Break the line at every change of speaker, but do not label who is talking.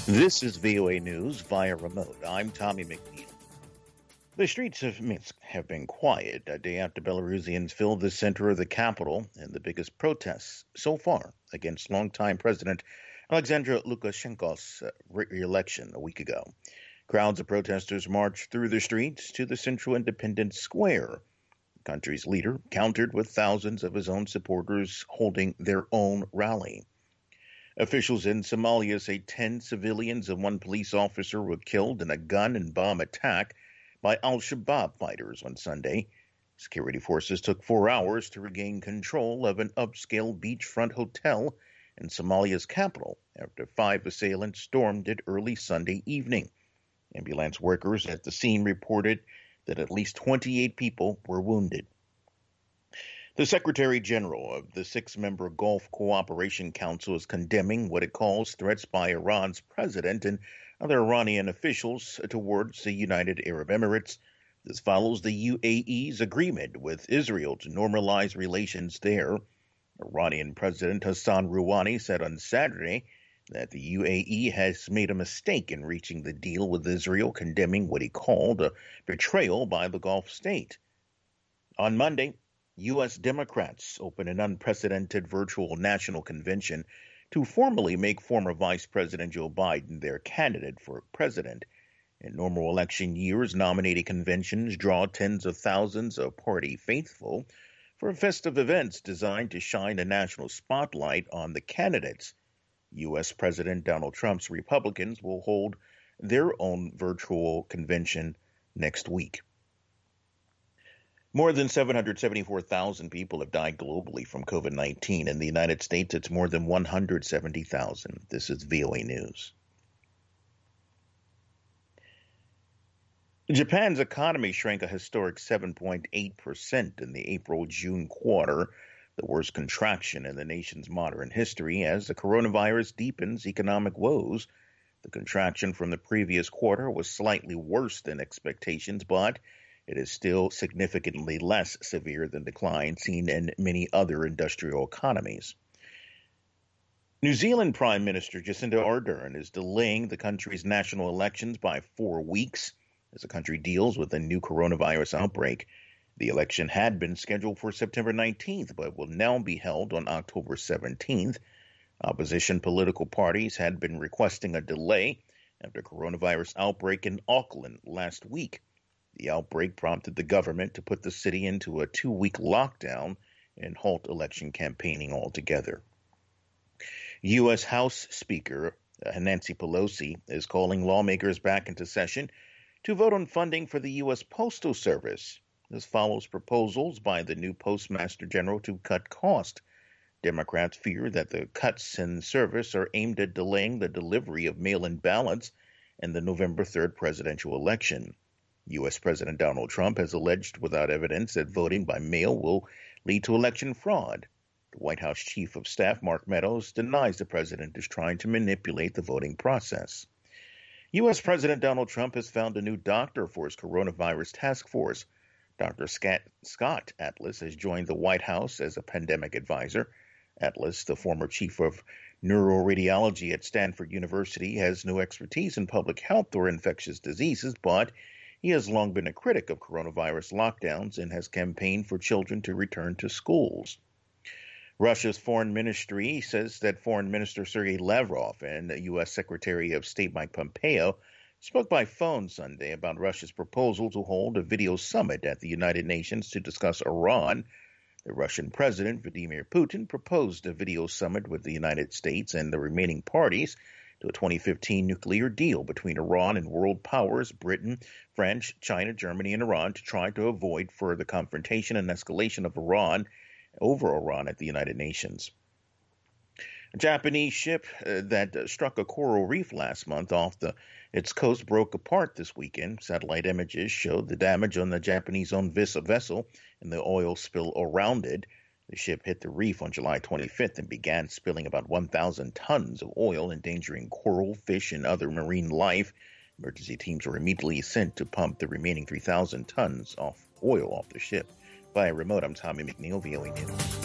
This is VOA News via remote. I'm Tommy McNeil. The streets of Minsk have been quiet a day after Belarusians filled the center of the capital in the biggest protests so far against longtime President Alexander Lukashenko's re-election a week ago. Crowds of protesters marched through the streets to the Central Independence Square. The country's leader countered with thousands of his own supporters holding their own rally. Officials in Somalia say 10 civilians and one police officer were killed in a gun and bomb attack by al-Shabaab fighters on Sunday. Security forces took 4 hours to regain control of an upscale beachfront hotel in Somalia's capital after 5 assailants stormed it early Sunday evening. Ambulance workers at the scene reported that at least 28 people were wounded. The Secretary General of the 6-member Gulf Cooperation Council is condemning what it calls threats by Iran's president and other Iranian officials towards the United Arab Emirates. This follows the UAE's agreement with Israel to normalize relations there. Iranian President Hassan Rouhani said on Saturday that the UAE has made a mistake in reaching the deal with Israel, condemning what he called a betrayal by the Gulf state. On Monday, U.S. Democrats opened an unprecedented virtual national convention to formally make former Vice President Joe Biden their candidate for president. In normal election years, nominating conventions draw tens of thousands of party faithful for festive events designed to shine a national spotlight on the candidates. U.S. President Donald Trump's Republicans will hold their own virtual convention next week. More than 774,000 people have died globally from COVID-19. In the United States, it's more than 170,000. This is VOA News. Japan's economy shrank a historic 7.8% in the April-June quarter, the worst contraction in the nation's modern history as the coronavirus deepens economic woes. The contraction from the previous quarter was slightly worse than expectations, but it is still significantly less severe than decline seen in many other industrial economies. New Zealand Prime Minister Jacinda Ardern is delaying the country's national elections by 4 weeks as the country deals with a new coronavirus outbreak. The election had been scheduled for September 19th, but will now be held on October 17th. Opposition political parties had been requesting a delay after coronavirus outbreak in Auckland last week. The outbreak prompted the government to put the city into a 2-week lockdown and halt election campaigning altogether. U.S. House Speaker Nancy Pelosi is calling lawmakers back into session to vote on funding for the U.S. Postal Service. This follows proposals by the new Postmaster General to cut costs. Democrats fear that the cuts in service are aimed at delaying the delivery of mail-in ballots in the November 3rd presidential election. U.S. President Donald Trump has alleged without evidence that voting by mail will lead to election fraud. The White House Chief of Staff, Mark Meadows, denies the president is trying to manipulate the voting process. U.S. President Donald Trump has found a new doctor for his coronavirus task force. Dr. Scott Atlas has joined the White House as a pandemic advisor. Atlas, the former chief of neuroradiology at Stanford University, has no expertise in public health or infectious diseases, but he has long been a critic of coronavirus lockdowns and has campaigned for children to return to schools. Russia's foreign ministry says that Foreign Minister Sergei Lavrov and U.S. Secretary of State Mike Pompeo spoke by phone Sunday about Russia's proposal to hold a video summit at the United Nations to discuss Iran. The Russian President Vladimir Putin proposed a video summit with the United States and the remaining parties to a 2015 nuclear deal between Iran and world powers Britain, France, China, Germany, and Iran to try to avoid further confrontation and escalation of Iran at the United Nations. A Japanese ship that struck a coral reef last month off its coast broke apart this weekend. Satellite images showed the damage on the Japanese-owned vessel and the oil spill around it. The ship hit the reef on July 25th and began spilling about 1,000 tons of oil, endangering coral, fish, and other marine life. Emergency teams were immediately sent to pump the remaining 3,000 tons of oil off the ship. Via remote, I'm Tommy McNeil, VOA News.